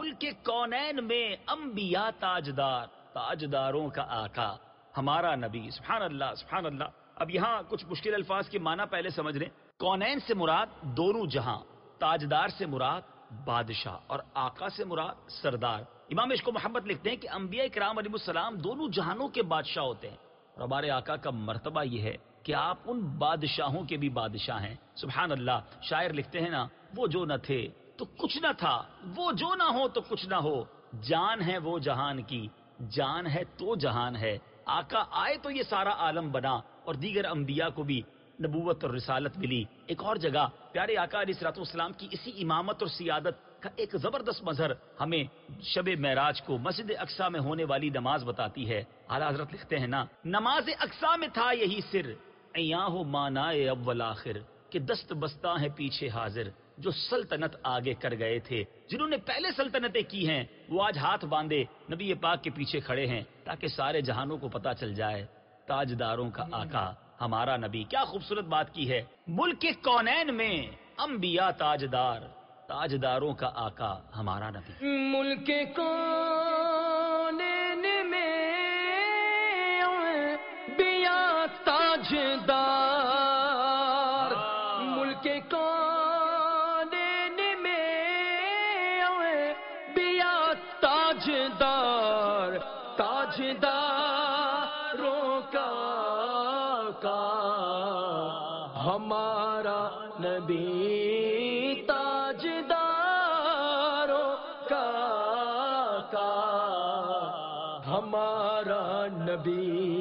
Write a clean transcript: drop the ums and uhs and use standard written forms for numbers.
ملک کونین میں انبیاء تاجدار، تاجداروں کا آقا ہمارا نبی. سبحان اللہ سبحان اللہ. اب یہاں کچھ مشکل الفاظ کے معنی پہلے سمجھ لیں. کونین سے مراد دونوں جہاں، تاجدار سے مراد بادشاہ، اور آقا سے مراد سردار. امام عشق و محبت لکھتے ہیں کہ انبیاء کرام علیہ السلام دونوں جہانوں کے بادشاہ ہوتے ہیں، اور ہمارے آقا کا مرتبہ یہ ہے کہ آپ ان بادشاہوں کے بھی بادشاہ ہیں. سبحان اللہ. شاعر لکھتے ہیں نا، وہ جو نہ تھے تو کچھ نہ تھا، وہ جو نہ ہو تو کچھ نہ ہو، جان ہے وہ جہان کی، جان ہے تو جہان ہے. آقا آئے تو یہ سارا عالم بنا، اور دیگر انبیاء کو بھی نبوت اور رسالت ملی. ایک اور جگہ پیارے آقا علیہ الصلوۃ والسلام کی اسی امامت اور سیادت کا ایک زبردست مظہر ہمیں شب معراج کو مسجد اقصی میں ہونے والی نماز بتاتی ہے. اعلیٰ حضرت لکھتے ہیں نا، نماز اقصی میں تھا یہی سر، ایاں ہو مانائے اول آخر، کہ دست بستہ ہے پیچھے حاضر، جو سلطنت آگے کر گئے تھے. جنہوں نے پہلے سلطنتیں کی ہیں وہ آج ہاتھ باندھے نبی پاک کے پیچھے کھڑے ہیں، تاکہ سارے جہانوں کو پتہ چل جائے تاجداروں کا آقا ہمارا نبی. کیا خوبصورت بات کی ہے. ملک کونین میں انبیاء تاجدار، تاجداروں کا آقا ہمارا نبی. ملک کونین میں انبیاء تاجدار، ملک کونین میں انبیاء تاجدار، تاجداروں کا ہمارا نبی، تاجداروں کا ہمارا نبی.